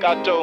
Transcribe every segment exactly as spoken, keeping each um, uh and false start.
I do.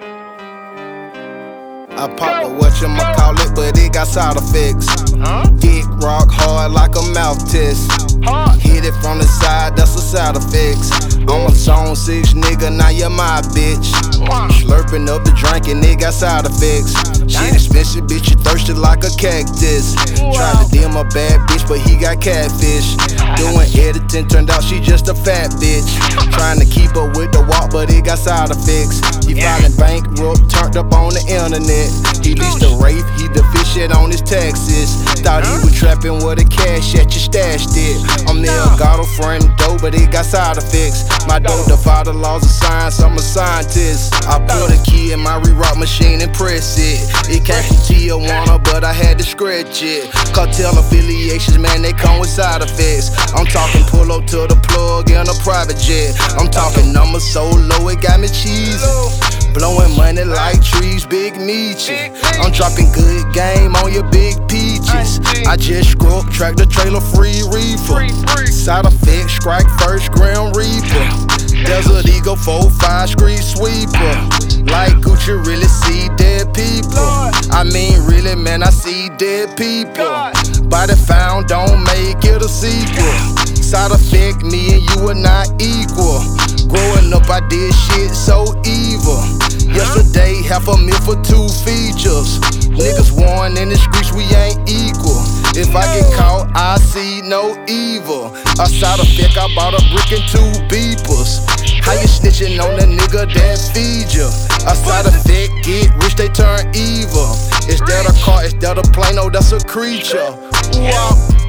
I pop a whatchamacallit, but it got side effects. Huh? Dick rock hard like a mouth test. Hard. Hit it from the side, that's a side effects. I'm a zone six nigga, now you're my bitch. Wow. Slurping up the drink and it got side effects. Shit expensive, bitch, you thirsty like a cactus. Tried to deal my bad bitch, but he got catfish. Doing editing, turned out she just a fat bitch. Trying to keep up with the walk, but it got side effects. He filing bankrupt, turned up on the internet. He leased a Wraith, he deficient on his taxes. Thought he was trapping with a cash at you stashed it. I'm the Elgato friend dope, but it got side effects. My dope defy the laws of science, I'm a scientist. I put a key in my re-rock machine and press it. It came from Tijuana, but I had to scratch it. Cartel affiliations, man, they come with side effects. I'm talking pull up to the plug in a private jet. I'm talking numbers so low, it got me cheesing. Blowing money like trees, big Nietzsche. I'm dropping good game on your big peaches. I just screw up, track the trailer, free reefer. Side effect, strike first, Grim Reaper. Desert Eagle, four five, street sweeper. Like Gucci, really see dead people. I mean, really, man, I see dead people. Body found, don't make it a sequel. Side effect, me and you are not equal. Growing up, I did shit so evil. Yesterday, half a meal for two features. Niggas warn in the streets, we ain't equal. If I get caught, I see no evil. A side effect, I bought a brick and two beepers. How you snitching on the nigga that feed you? A side effect, get rich, they turn evil. Is that a car? Is that a plane? No, that's a creature. Wow.